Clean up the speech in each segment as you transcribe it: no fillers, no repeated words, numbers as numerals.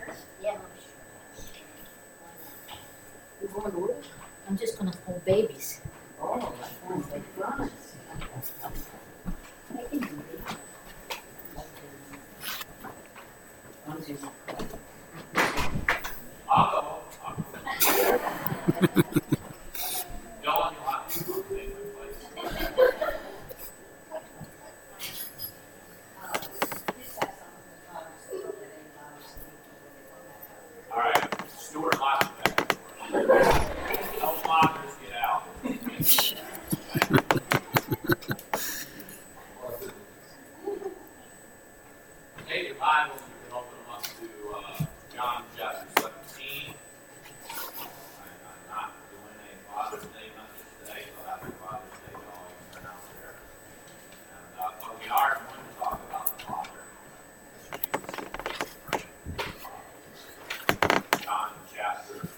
Yeah. You going to work? I'm just going to hold babies. Oh, that's nice. I can do it. All right, Stuart lost that. Help lockers get out. Take your Bibles, you can open them up to John chapter 17. I'm not doing a Father's Day message today, so happy Father's Day to all you turn out there. And, but we are going to talk about the Father. John chapter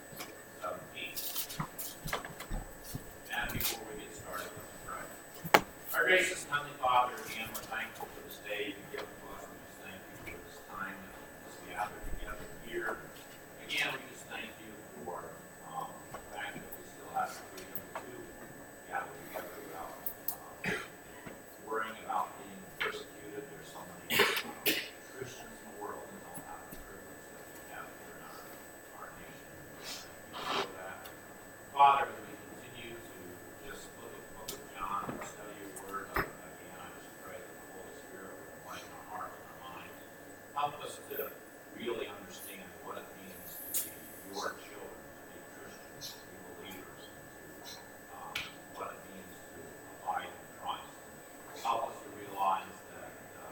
17. And before we get started, let's pray. Our gracious Heavenly Father, again, we're thankful for this day you've given to us. We just thank you for this time that we gather together here. Again, we just thank you for the fact that we still have the freedom to gather together without worrying about being persecuted. There's so many Christians in the world that don't have the privilege that we have here in our nation. Thank you for that. Father, as we continue to just look at the book of John and study your word, again, I just pray that the Holy Spirit will enlighten our hearts and our minds. Help us to really understand what it means to be your children, to be Christians, to be believers, and to what it means to abide in Christ. Help us to realize that,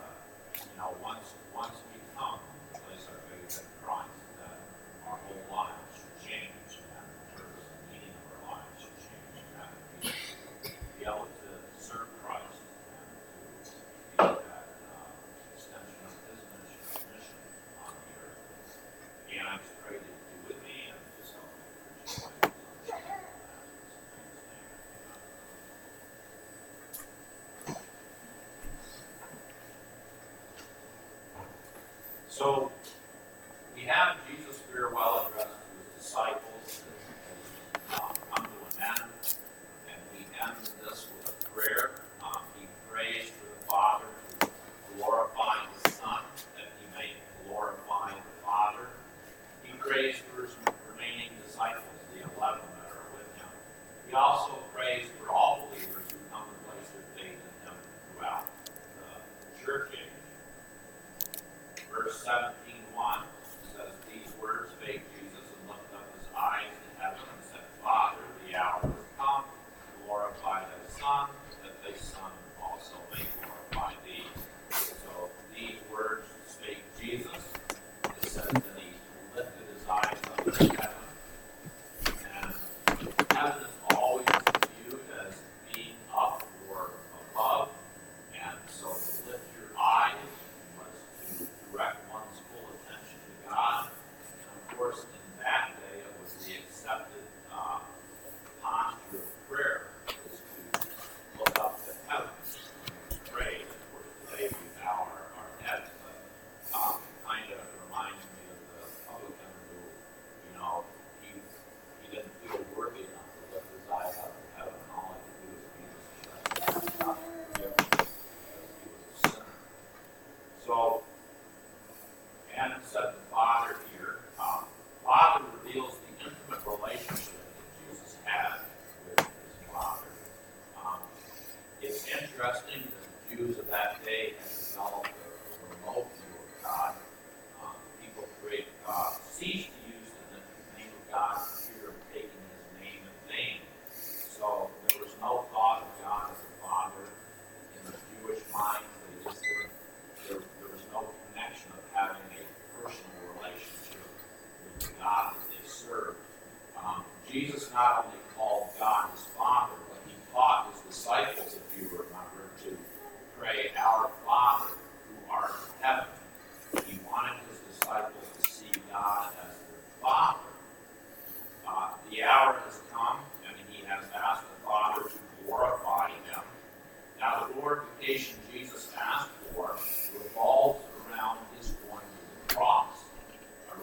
once we come to place our faith in Christ, that our whole lives should change, and the purpose and meaning of our lives should change, and that we be able to serve Christ and to be that extension of His mission on the earth. And I just pray that you be with me and just help me to preach your life. So, we have Jesus' farewell address to his disciples that come to an end, and we end this with a prayer. He prays for the Father to glorify the Son, that he may glorify the Father. He prays for his remaining disciples, the 11 that are with him. He also prays for all believers who come to place their faith in him throughout the church age. Verse 17:1 says, "These words spake Jesus, and lifted up his eyes to heaven, and said, Father, the hour is come, glorify thy Son, that thy Son also may glorify thee." So these words spake Jesus. It says that he lifted his eyes up to heaven. And heaven is always viewed as being up or above. And so to lift your eyes was to direct one's full attention to God. And of course, in that day, it was the accepted posture of prayer, is to look up to heaven and pray. Of course, today we bow our heads, but kind of reminds me of the publican who, he didn't feel worthy enough to lift his eyes up to heaven, and all he could do was be because he was a sinner. So, and it said the Father here. Father reveals the intimate relationship that Jesus had with his Father. It's interesting that the Jews of that day had developed a remote view of God. People ceased to use the name of God for fear of taking his name in vain. So there was no thought of God as a Father in the Jewish mind. They just didn't. There was no connection of having a personal relationship with the God that they served. Jesus not only called God his Father, but he taught his disciples, if you remember, to pray, Our Father who art in heaven. He wanted his disciples to see God as their Father. The hour has come, and he has asked the Father to glorify him. Now, the glorification Jesus asked for revolves around his going to the cross,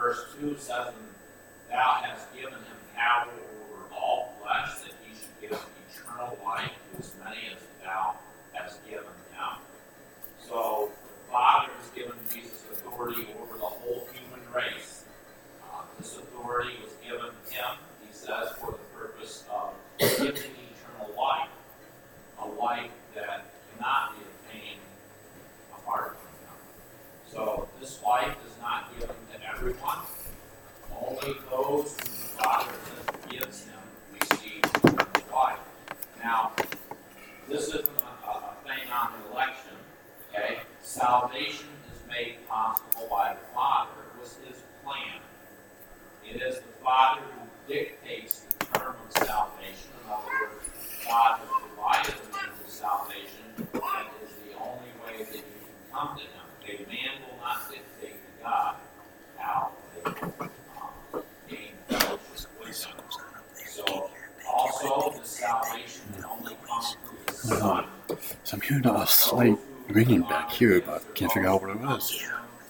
Verse 2 says, "And thou hast given him power over all flesh, that he should give eternal life to as many as thou hast given him." So the Father has given Jesus authority over the whole human race. This authority was given him, he says, for the purpose of giving eternal life, a life that cannot be obtained apart from him. So this life is not given to everyone. Only those whom the Father gives him receive eternal life. Now, this isn't a thing on election, okay? Salvation is made possible by the Father. It was his plan. It is the Father who dictates the term of salvation. In other words, God has provided the means of salvation. That is the only way that you can come to him. A man will not dictate to God how they gain fellowship with him. So, also, the salvation can only come through the Son. So I'm hearing a slight ringing back here, but can't figure out what it was.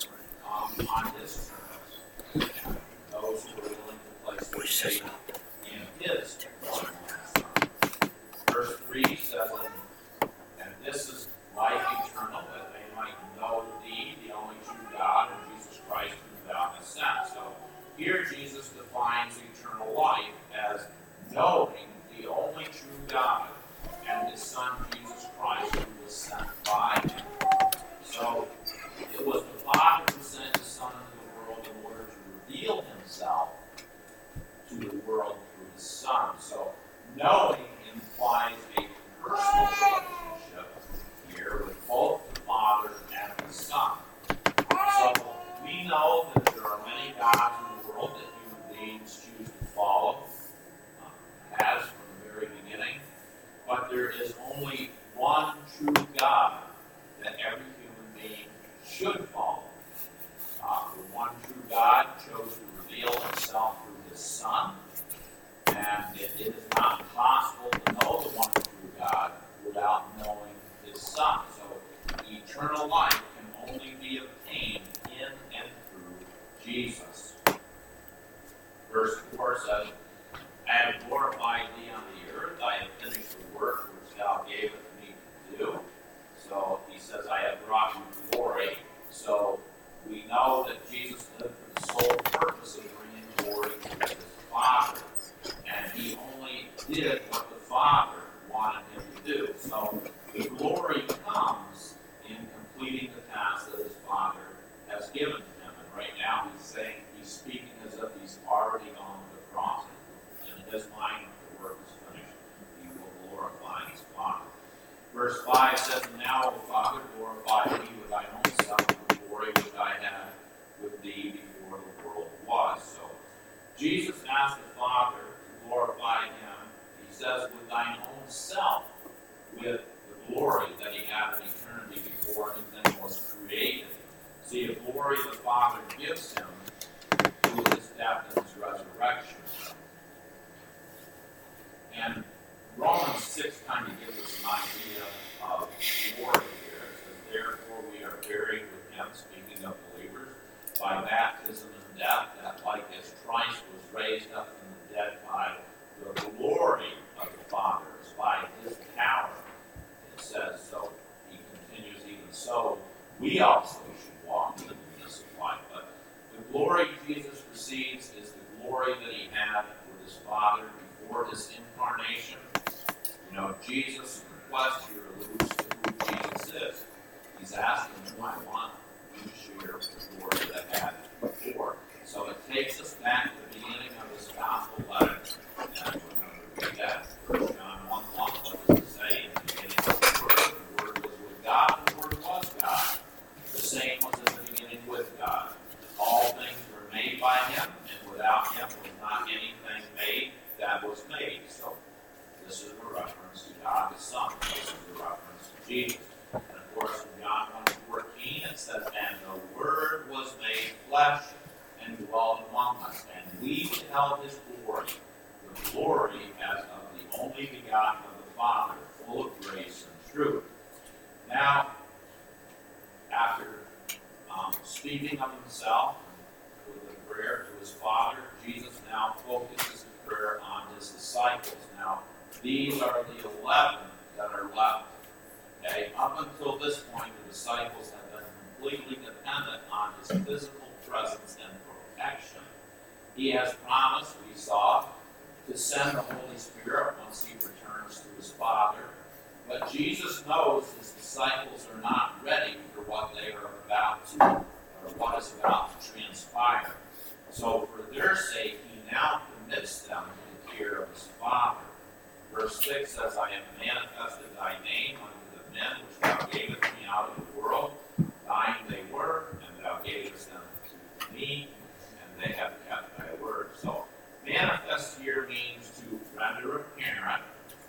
On his terms. Those who are willing to place their faith in his Son. Verse 3 says, "And this is life eternal, that they might know thee, the only true God, and Jesus Christ, whom thou hast sent." So here Jesus defines eternal life as knowing the only true God and his Son Jesus Christ, who was sent by him. So it was the Father who sent his Son into the world in order to reveal himself to the world through his Son. So knowing implies a personal relationship here with both the Father and the Son. So we know that there are many gods in the world that human beings choose to follow, as from the very beginning, but there is only one true God that every human being should follow. The one true God chose to reveal himself through his Son, and it is not possible to know the one true God without knowing his Son. So eternal life can only be obtained in and through Jesus. Verse 4 says, "I have glorified thee on the earth, I have finished the work which thou gavest me to do." So he says, "I have brought you glory." So we know that Jesus lived for the sole purpose of bringing glory to his Father. And he only did what the Father wanted him to do. So the glory comes in completing the task that his Father has given to him. And right now he's speaking as if he's already gone to the cross. In his mind, when the work is finished, he will glorify his Father. Verse 5 says, "And now, O Father, glorify me with thine own self, the glory which I had with thee before the world was." So Jesus asked the Father to glorify him, he says, with thine own self, with the glory that he had in eternity before anything was created. See, the glory the Father gives him through his death and his resurrection. And Romans 6 kind of gives us an idea of glory here. It says, "Therefore we are buried with him," speaking of believers, "by baptism and death, that like as Christ was raised up from the dead by the glory of the Father," it's by his power. It says, so he continues, "Even so, we also should walk in the newness of life." But the glory Jesus receives is the glory that he had with his Father before his incarnation. You know, Jesus' request here alludes to who Jesus is. He's asking, "Do I want you to share the glory that I had before?" So it takes us back to the beginning of this gospel letter. And remember to read that. 1 John 1:1, what does it say? "In the beginning was the Word was with God, and the Word was God. The same was in the beginning with God. All things were made by him, and without him was not anything made that was made." So this is a reference to God the Son. This is a reference to Jesus. And of course, in John 1:14, it says, "And the Word was made flesh and dwelt among us, and we beheld his glory, the glory as of the only begotten of the Father, full of grace and truth." Now, after speaking of himself with the prayer his Father, Jesus now focuses the prayer on his disciples. Now, these are the 11 that are left. Okay? Up until this point, the disciples have been completely dependent on his physical presence and protection. He has promised, we saw, to send the Holy Spirit once he returns to his Father. But Jesus knows his disciples are not ready for what they are about to, or what is about to transpire. So for their sake, he now commits them to the care of his Father. Verse 6 says, I have manifested thy name unto the men which thou gavest me out of the world. Thine they were, and thou gavest them to me, and they have kept thy word. So manifest here means to render apparent.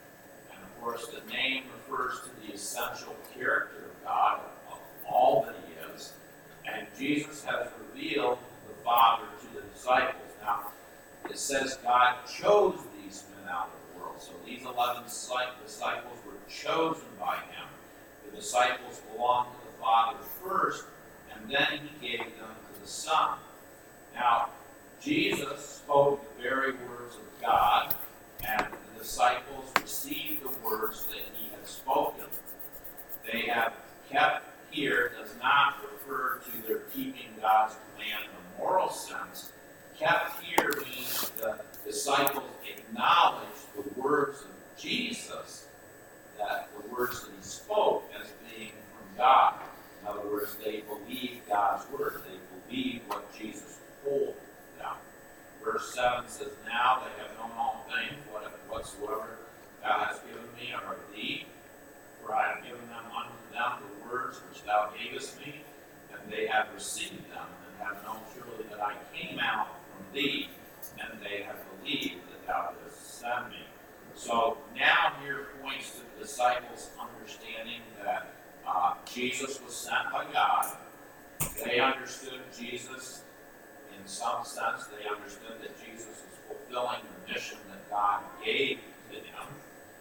And of course, the name refers to the essential character of God, of all that he is. And Jesus has revealed the Father to the disciples. Now, it says God chose these men out of the world. So these 11 disciples were chosen by him. The disciples belonged to the Father first, and then he gave them to the Son. Now, Jesus spoke the very words of God, and the disciples received the words that he had spoken. They have kept here does not refer to their keeping God's command in a moral sense. Kept here means the disciples acknowledged the words of Jesus, that the words that he spoke as being from God. In other words, they believed God's word. They believed what Jesus told them. Verse 7 says, Now they have known all things, whatsoever thou hast given me are of thee. For I have given them unto them the words which thou gavest me, and they have received them, and have known surely that I came out from thee, and they have believed that thou didst send me. So now here points to the disciples' understanding that Jesus was sent by God. They understood Jesus in some sense. They understood that Jesus was fulfilling the mission that God gave to him.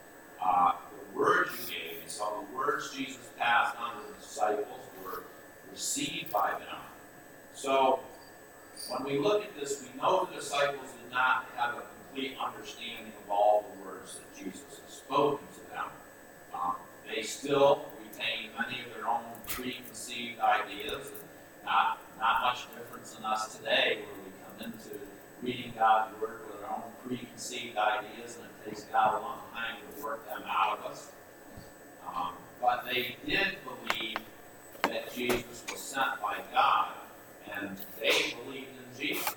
The words you gave, and so the words Jesus passed on to the disciples were received by them. So when we look at this, we know the disciples did not have a complete understanding of all the words that Jesus had spoken to them. They still retain many of their own preconceived ideas, and not much difference in us today, where we come into reading God's word with our own preconceived ideas, and it takes God a long time to work them out of us. But they did believe that Jesus was sent by God, and they believed in Jesus.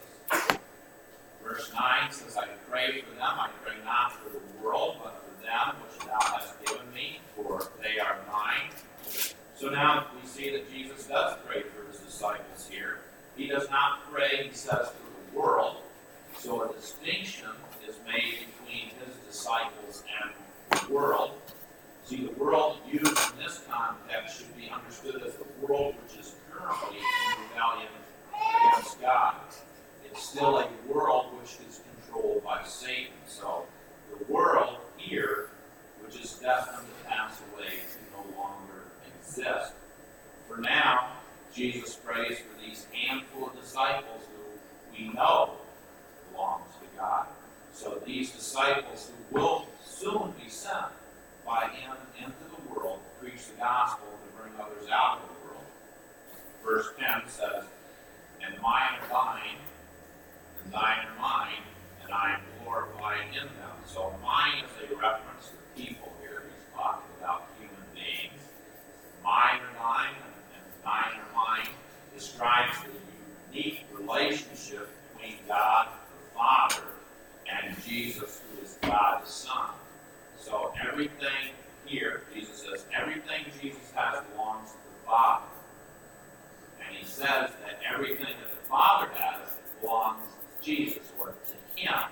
Verse 9 says, I pray for them, I pray not for the world, but for them which thou hast given me, for they are thine. So now we see that Jesus does pray for his disciples here. He does not pray, he says, for the world. So a distinction is made between his disciples and the world. See, the world used in this context should be understood as the world which is currently in rebellion against God. It's still a world which is controlled by Satan. So the world here, which is destined to pass away, can no longer exist. For now, Jesus prays for these handful of disciples who we know belongs to God. So these disciples who will soon be sent by him into the world to preach the gospel and to bring others out of the world. Verse 10 says, And mine are thine, and thine are mine, and I am glorified in them. So mine is a reference to people here. He's talking about human beings. Mine are thine, and thine are mine describes the unique relationship between God the Father and Jesus, who is God the Son. So everything here, Jesus says, everything Jesus has belongs to the Father. And he says that everything that the Father has belongs to Jesus, or to him.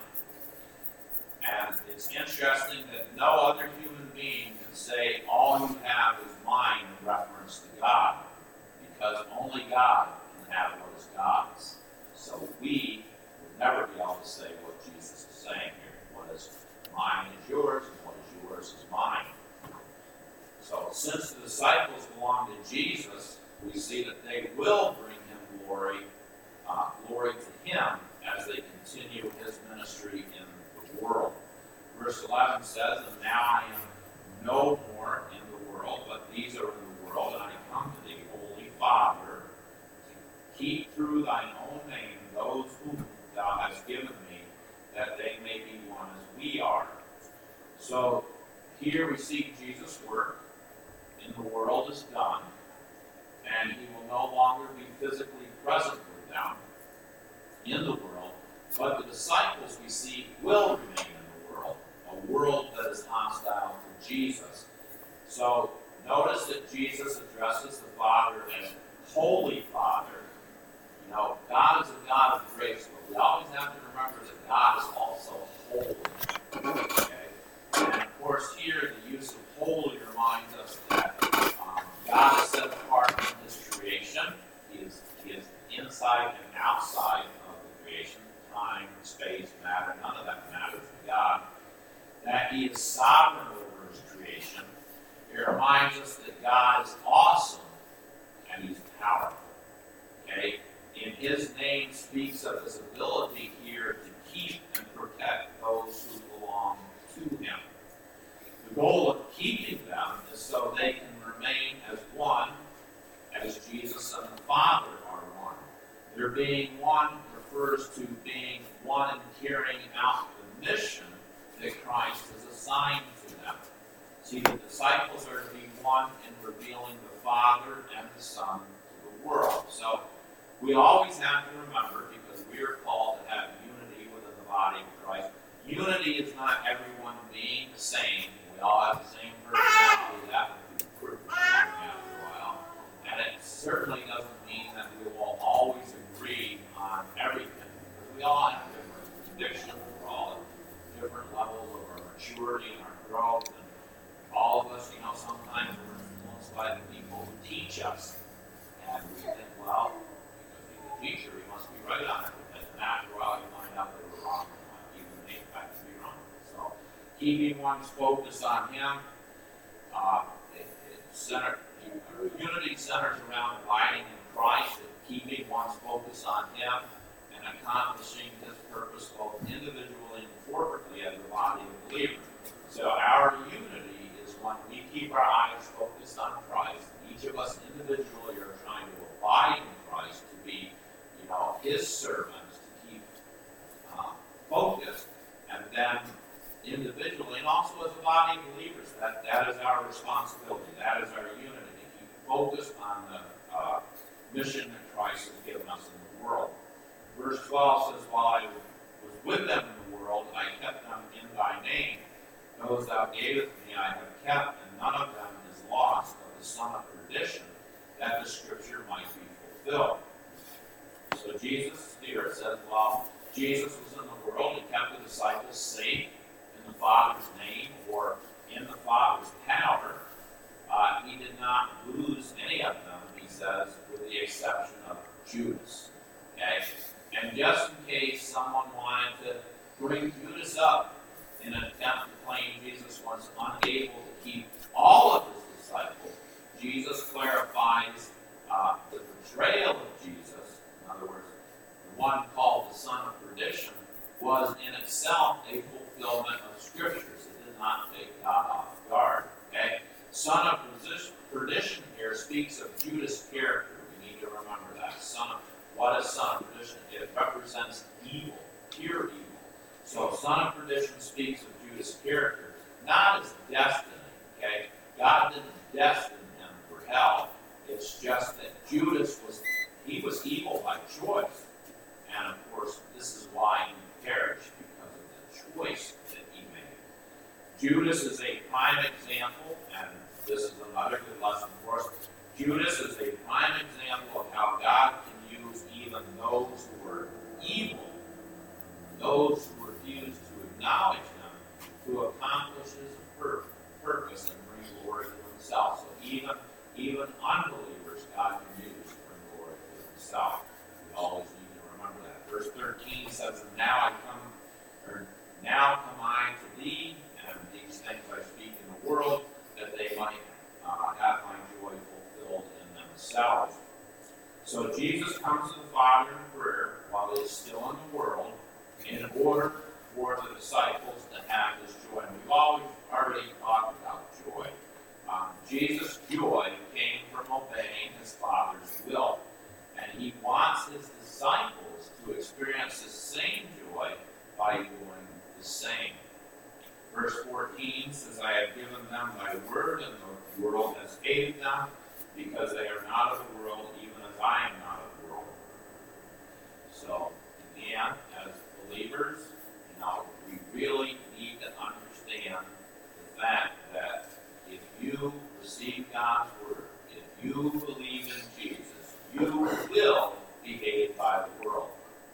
And it's interesting that no other human being can say, all you have is mine in reference to God, because only God can have what is God's. So we will never be able to say what Jesus is saying here. What is mine is yours, and what is yours is mine. So since the disciples belong to Jesus, we see that they will bring him glory to him as continue his ministry in the world. Verse 11 says, "And now I am no more in the world, but these are in the world, and I come to thee, Holy Father, to keep through thine own name those whom thou hast given me, that they may be one as we are." So here we see Jesus' work in the world is done, and he will no longer be physically present with them in the world, but the disciples we see will remain in the world, a world that is hostile to Jesus. So notice that Jesus addresses the Father as Holy Father. You know, God is a God of grace, but we always have to remember that God is also holy. Okay? And of course, here the use of holy reminds us that God is set apart from his creation. He is inside and outside of the creation. Time, space, matter, none of that matters to God. That he is sovereign over his creation. It reminds us that God is awesome and he's powerful. Okay? And his name speaks of his ability here to keep and protect those who belong to him. The goal of keeping them is so they can remain as one, as Jesus and the Father are one. Their being one refers to being one in carrying out the mission that Christ has assigned to them. See, the disciples are to be one in revealing the Father and the Son to the world. So we always have to remember, because we are called to have unity within the body of Christ. Unity is not everyone being the same. We all have the same personality. That would be proof after a while. And it certainly doesn't mean that we will always agree on everything, because we all have different convictions. We're all at different levels of our maturity and our growth. And all of us, sometimes we're influenced by the people who teach us. And we think, well, because he's a teacher, he must be right on everything. And after a while, you find out that we're wrong. Even they have to be wrong. So, keeping one's focus on him, unity centers around abiding in Christ, and keeping one's focus on him, and accomplishing his purpose both individually and corporately as a body of believers. So our unity is when we keep our eyes focused on Christ. Each of us individually are trying to abide in Christ, to be, his servants, to keep focused, and then individually, and also as a body of believers, that is our responsibility. That is our unity, to keep focused on the mission that Christ has given us in the world. Verse 12 says, "While I was with them in the world, I kept them in thy name. Those thou gavest me I have kept, and none of them is lost of the son of perdition, that the scripture might be fulfilled." So Jesus here says, while Jesus was in the world, he kept the disciples safe in the Father's name, or in the Father's power. He did not lose any of them, he says, with the exception of Judas. Okay? And just in case someone wanted to bring Judas up in an attempt to claim Jesus was unable to keep all of his disciples, Jesus clarifies the betrayal of Jesus, in other words, the one called the son of perdition, was in itself a fulfillment of scriptures. It did not take God off guard. Okay? Son of perdition here speaks of Judas' character. We need to remember that. What is son of perdition? It represents evil, pure evil. So son of perdition speaks of Judas' character, not his destiny. Okay? God didn't destine him for hell. It's just that Judas was evil by choice. And of course, this is why he perished, because of the choice that he made. Judas is a prime example, and this is another good lesson for us. Judas is a prime example of how God can use even those who are evil, those who refuse to acknowledge him, to accomplish his purpose and bring glory to himself. So even unbelievers God can use to bring glory to himself. We always need to remember that. Verse 13 says, now come I to thee, and these things I speak in the world, that they might have my joy fulfilled in themselves. So Jesus comes to the Father in prayer while he is still in the world, in order for the disciples to have this joy. And we've already talked about joy. Jesus' joy came from obeying his Father's will. And he wants his disciples to experience the same joy by doing the same. Verse 14 says, I have given them thy word, and the world has hated them, because they are not of the world, even as I am not of the world. So, again, as believers, we really need to understand the fact that if you receive God's word, if you believe in Jesus, you will be hated by the world.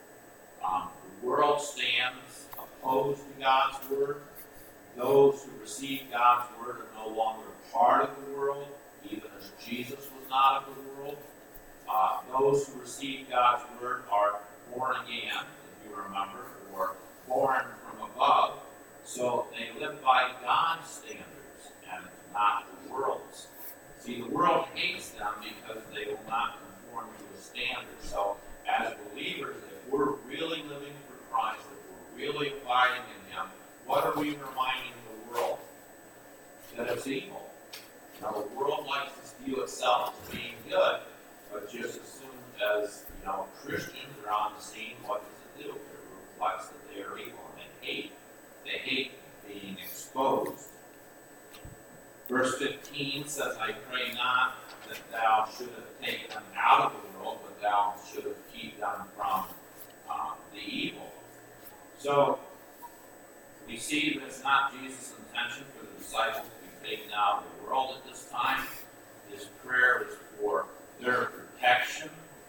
The world stands opposed to God's word. Those who receive God's word are no longer part of the world, even as Jesus was not of the world. Those who receive God's word are born again, if you remember, or born from above. So they live by God's standards and not the world's. See, the world hates them because they will not conform to the standards. So as believers, if we're really living for Christ, if we're really abiding in him, what are we reminding the world? That it's evil. Now, the world likes to view itself as being good, but just as soon as, Christians are on the scene, what does it do? It reflects that they are evil, and they hate being exposed. Verse 15 says, I pray not that thou shouldest take them out of the world, but thou shouldest keep them from the evil. So, we see that it's not Jesus' intention for the disciples to be taken out of the world at this time. His prayer is for their protection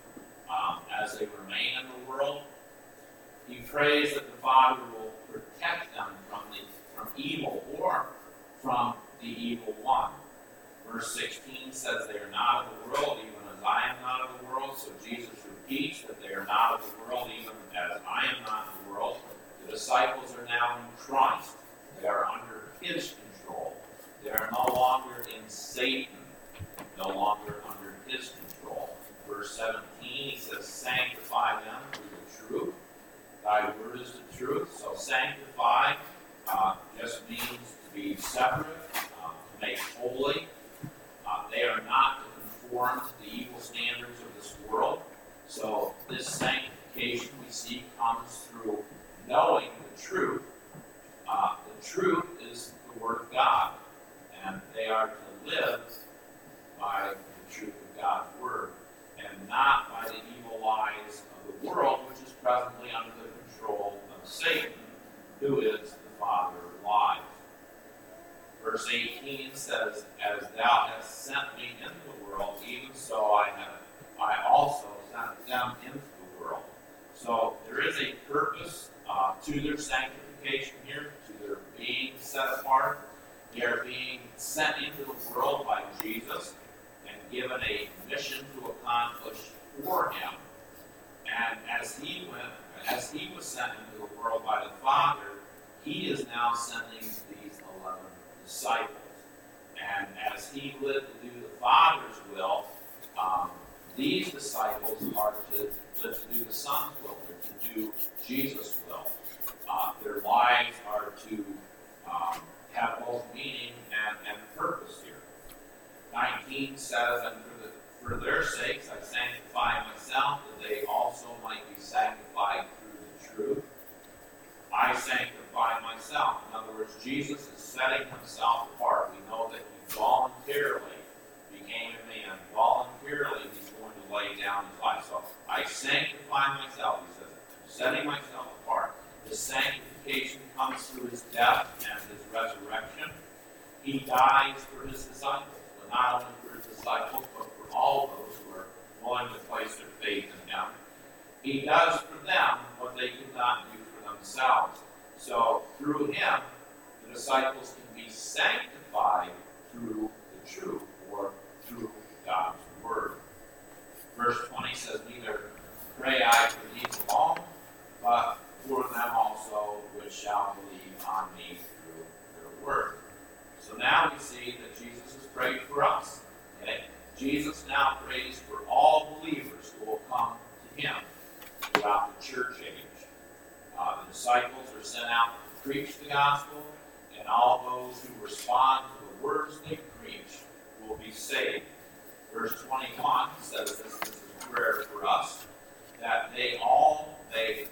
as they remain in the world. He prays that the Father will protect them from evil or from the evil one. Verse 16 says they are not of the world, even as I am not of the world. So Jesus repeats that they are not of the world, even as I am not of the world. The disciples are now in Christ. They are under his control. They are no longer in Satan, no longer under his control. Verse 17, he says, sanctify them through the truth. Thy word is the truth. So sanctify just means to be separate, to make holy. They are not to conform to the evil standards of this world. So this sanctification we see comes through knowing the truth. The truth is the Word of God, and they are to live by the truth of God's Word, and not by the evil lies of the world, which is presently under the control of Satan, who is the father of lies. Verse 18 says, as thou hast sent me into the world, even so I also sent them into the world. So there is a purpose to their sanctification here, to their being set apart. They are being sent into the world by Jesus and given a mission to accomplish for him. And as he was sent into the world by the Father, he is now sending these 11 disciples. And as he lived to do the Father's will, these disciples are to live to do the Son's will. They're to do Jesus' will. Their lives are to have both meaning and purpose here. 19 says, and for their sakes I sanctify myself, that they also might be sanctified through the truth. I sanctify myself. In other words, Jesus is setting himself apart. We know that he voluntarily became a man. Voluntarily, he's going to lay down his life. So I sanctify myself, he says, setting myself apart. His sanctification comes through his death and his resurrection. He dies for his disciples, but not only for his disciples, but for all those who are willing to place their faith in him. He does for them what they could not do for themselves. So through him, the disciples can be sanctified through the truth, or through God's word. Verse 20 says, neither pray I for these alone, but for them also which shall believe on me through their word. So now we see that Jesus has prayed for us. Okay? Jesus now prays for all believers who will come to him throughout the church age. The disciples are sent out to preach the gospel, and all those who respond to the words they preach will be saved. Verse 21 says this is a prayer for us, that they all may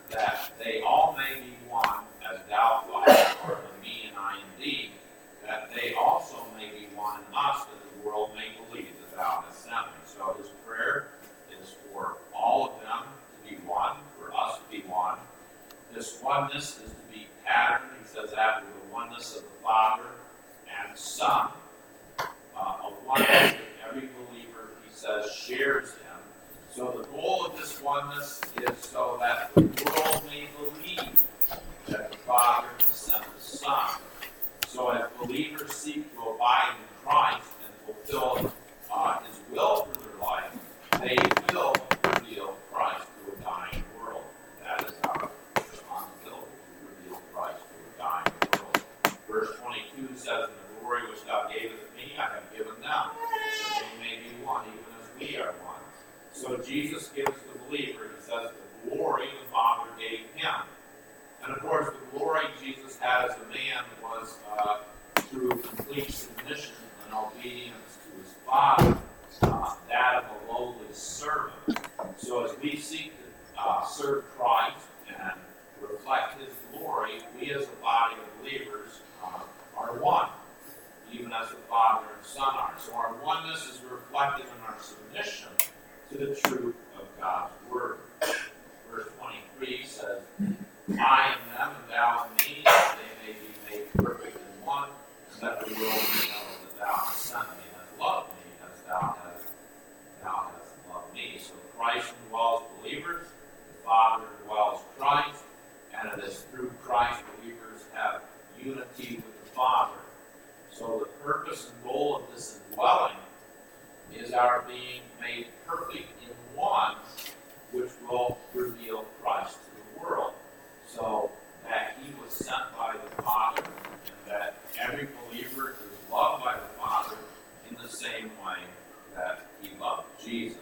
be one, as thou art in me and I in thee, that they also may be one in us, that the world may believe that thou hast sent me. So his prayer is for all of them to be one, for us to be one. This oneness is to be patterned, he says, after the oneness of the Father and Son, a oneness that every believer, he says, shares him. So the goal of this oneness is so that the world may believe that the Father has sent the Son. So as believers seek to abide in Christ and fulfill his will for their life, they will reveal Christ to a dying world. That is our responsibility, to reveal Christ to a dying world. Verse 22 says, "In the glory which thou gavest me, I have given them, that they may be one, even as we are one." So Jesus gives the believer, he says, the glory the Father gave him. And of course, the glory Jesus had as a man was through complete submission and obedience to his Father, that of a lowly servant. So as we seek to serve Christ and reflect his glory, we as a body of believers are one, even as the Father and Son are. So our oneness is reflected in our submission to the truth of God's Word. Verse 23 says, "I in them and thou in me, that they may be made perfect in one, and that the world may know that thou hast sent me and hast loved me as thou hast loved me." So Christ indwells believers, the Father indwells Christ, and it is through Christ believers have unity with the Father. So the purpose and goal of this indwelling is our being made perfect in one, which will reveal Christ to the world. So that he was sent by the Father, and that every believer is loved by the Father in the same way that he loved Jesus.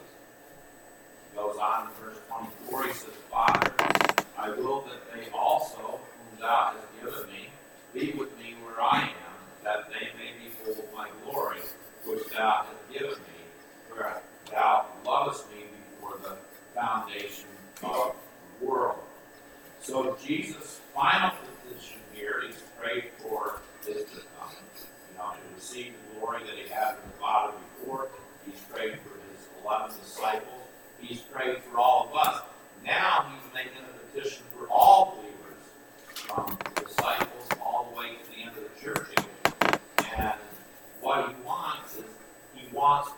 He goes on in verse 24, he says, "Father, I will that they also, whom thou hast given me, be with me where I am, that they may behold my glory, which thou hast given me, where thou lovest me before the foundation of the world." So Jesus' final petition here, he's prayed for his to receive the glory that he had from the Father before. He's prayed for his 11 disciples. He's prayed for all of us. Now he's making a petition for all believers, from the disciples all the way to the end of the church age. And what he wants is, he wants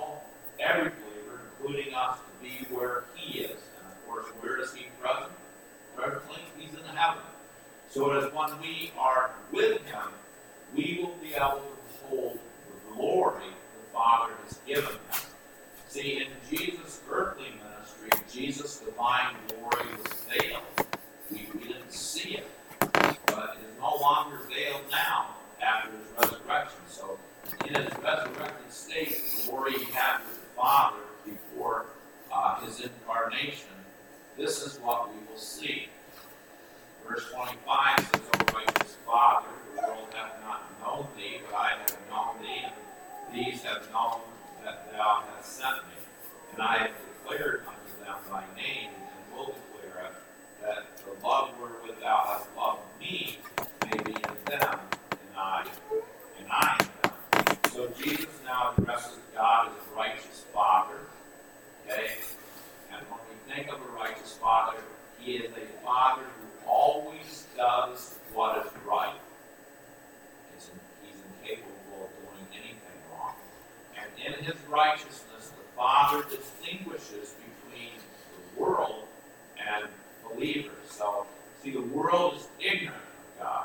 every believer, including us, to be where he is. And of course, where is he present? Presently, he's in heaven. So it is when we are with him, we will be able to behold the glory the Father has given him. See, in Jesus' earthly ministry, Jesus' divine glory was veiled. We didn't see it. But it is no longer veiled now after his resurrection. So in his resurrected state, the glory he had with the Father before his incarnation, this is what we will see. Verse 25 says, "O righteous Father, the world hath not known thee, but I have known thee, and these have known that thou hast sent me. And I have declared unto them thy name, and will declare it, that the love wherewith thou hast loved me may be in them, and I in them." So Jesus now addresses God as a righteous Father. Okay? And when we think of a righteous Father, he is a Father who always does what is right. He's incapable of doing anything wrong. And in his righteousness, the Father distinguishes between the world and believers. So, see, the world is ignorant of God.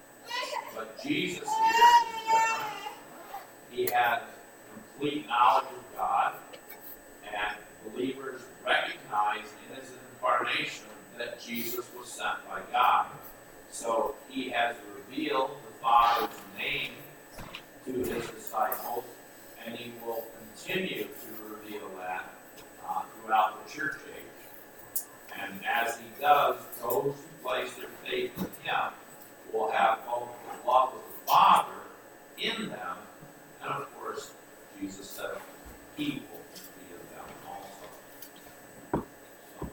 But Jesus here is different. He had complete knowledge of God, and believers recognize in his incarnation that Jesus was sent by God. So he has revealed the Father's name to his disciples, and he will continue to reveal that throughout the church age. And as he does, those who place place their faith in Him will have both the love of the Father in them, and of course, Jesus said He will be in them also. So,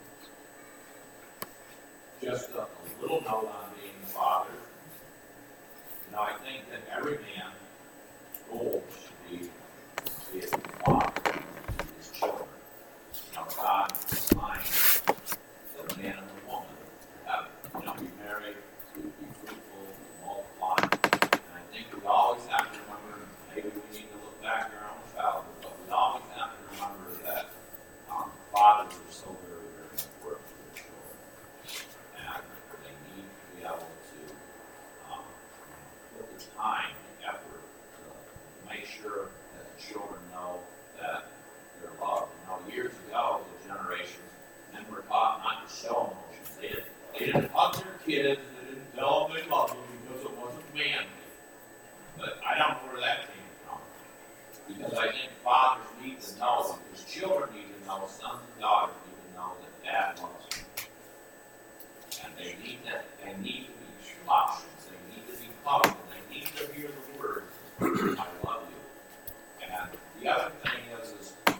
just a little note on being a father. You know, I think that every man's goal should be to be a father to his children. You know, God designed the man and the woman to have, be married, to be fruitful, to multiply. And I think we always have to remember, maybe we need to look back at our own childhood, but we always have to remember that fathers are so very, very important to their children. And they need to be able to put the time and effort to make sure that the children know that they're loved. Years ago, the generations, men were taught not to show emotions. They didn't hug their kids, they didn't tell them they loved them because it wasn't manly. But I don't know where that came from. Because I think fathers need to know, because children need to know, sons and daughters need to know that Dad loves them. And they need to be options, they need to be hugged, and they need to hear the words, I love you. And the other thing is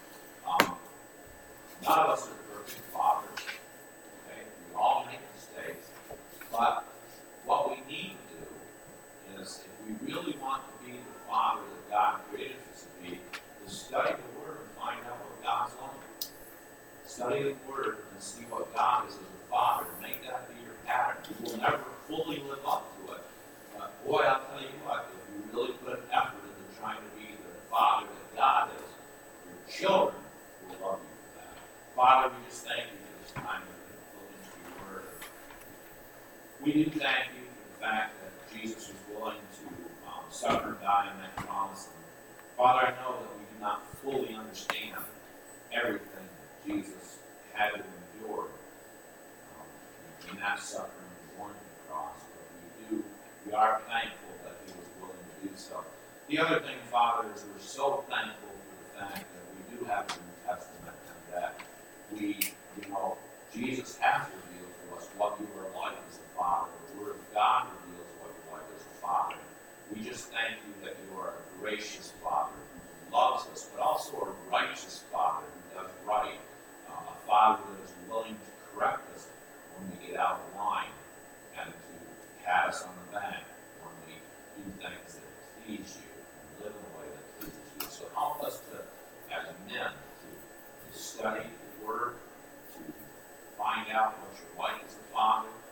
none of us are perfect fathers. Okay? We all make mistakes. But what we need to do is, if we really want to be the father that God created us to be, is study the Word and find out what God's like. Study the Word and see what God is as a father. Make that be your pattern. You will never fully live up to it. But boy, I'll tell you what, if you really put an effort into trying to be the father that God is, your children will love you. Father, we just thank you for this time that we can look into your word. We do thank you for the fact that Jesus was willing to suffer and die on that cross. And Father, I know that we do not fully understand everything that Jesus had to endure in that suffering and going to the cross. But we are thankful that he was willing to do so. The other thing, Father, is we're so thankful for the fact that we do have the New Testament and that Jesus has revealed to us what you are like as a father. The Word of God reveals what you're like as a father. We just thank you that you are a gracious Father who loves us, but also a righteous Father who does right. A Father that is willing to correct us when we get out of line and to pat us on the back when we do things that please you and live in a way that pleases you. So help us to, as men, to study the Word, to find out what you're like as a father,